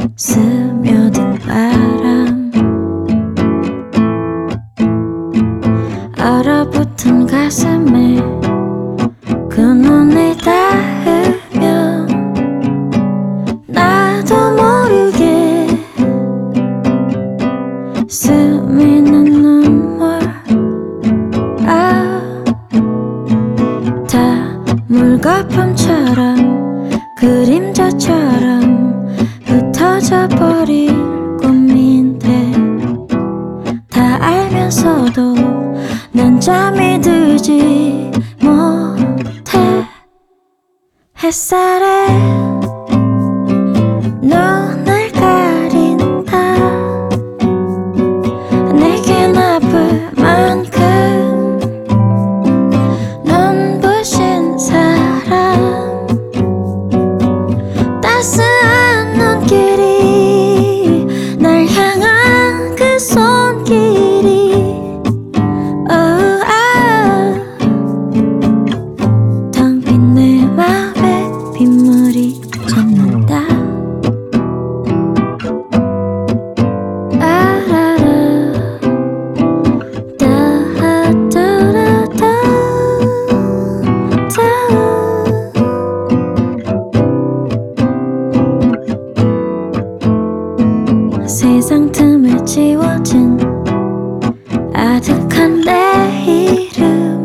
스며든 바람 얼어붙은 가슴에 그 눈을 닿으면 나도 모르게 스미는 눈물 다 물거품처럼 그림자처럼 흩어져 버릴 꿈인데 다 알면서도 난 잠이 들지 못해 햇살에 눈을 가린다 내겐 아플 만큼 눈부신 사람 따스한 눈길이 날 향한 그 손길이 텅 빈 내 맘에 빗물이 젖는다 세상 틈에 지워진 아득한 내 이름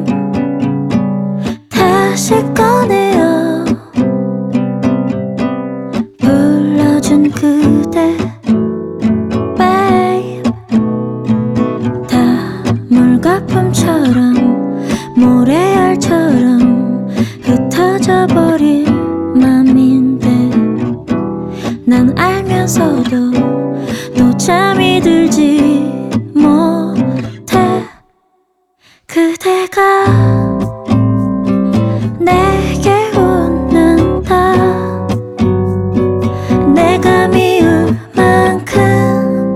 다시 꺼내어 불러준 그대 babe 다 물거품처럼 모래알처럼 흩어져 버릴 맘인데 난 알면서도 또 잠이 들지 못해 그대가 내게 웃는다 내가 미울 만큼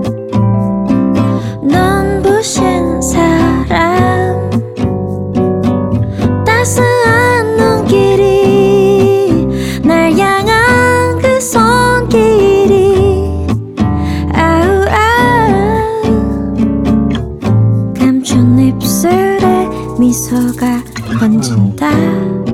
눈부신 사람 따스한 눈길이 날 향한 그 손길이 감춘 입술에 미소가 번진다